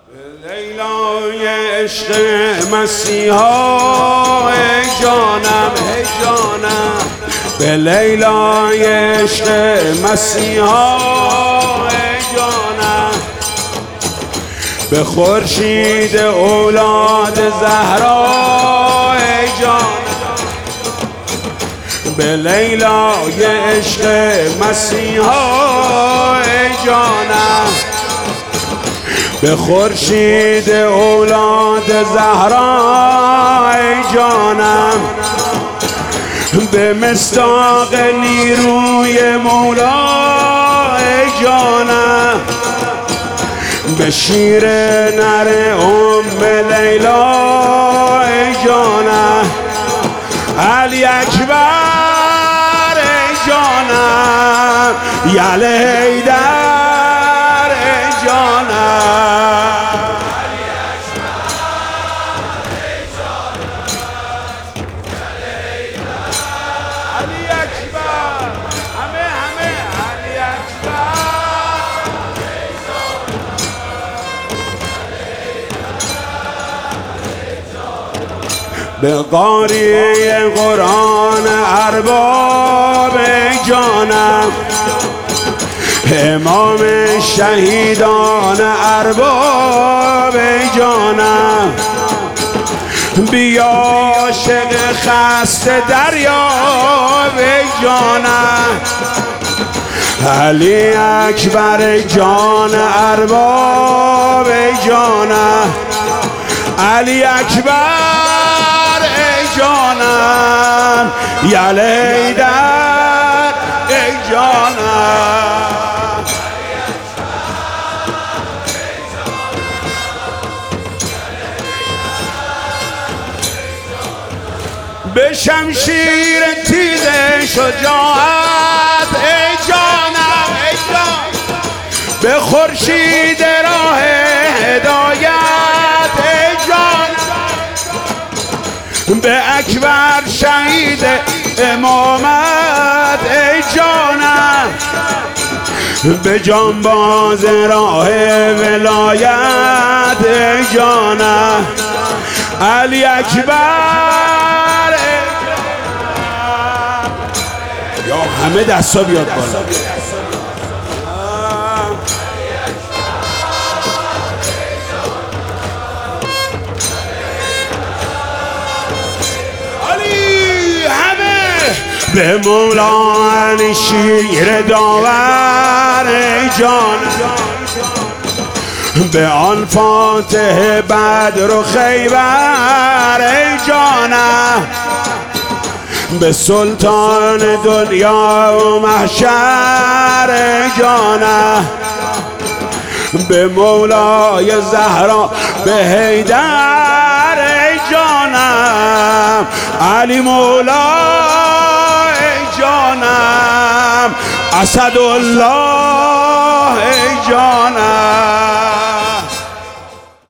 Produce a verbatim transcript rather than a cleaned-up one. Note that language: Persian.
لیلای عشق مسیحا ای جانم ای جانم، به لیلای عشق مسیحا ای جانم، به خورشید اولاد زهرا ای جانم، به لیلای عشق مسیحا ای جانم، به خورشید اولاد زهرا ای جانم، به مصداق نیروی مولا ای جانم، به شیر نر ام لیلا ای جانم، علی اکبر ای جانم، یل حیدر ای جانم، علی اکبر ای جانم، یل حیدر، علی اکبر، همه همه علی اکبر ای جانم، به قاری قرآن ارباب ای جانم، امام شهیدان ارباب ای جانم، بیا عاشق خسته دریاب ای جانم، علی اکبر جان ارباب ای جانم، علی اکبر ای جانم، یل حیدر ای جانم، به شمشیر تیز شجاعت ای جانم ای جانم، به خورشید راه هدایت ای جانم، به اکبر شهید امامت ای جانم، به جانباز راه ولایت ای جانم، علی اکبر ای جانم، یا همه دستا بیاد بالا، به مولا علی شیر داور ای جانم، به آن فاتح بدر و خیبر ای جانم، به سلطان دنیا و محشر ای جانم، به مولای زهرا به حیدر ای جانم، علی مولا جانم، اسد الله ای جانم.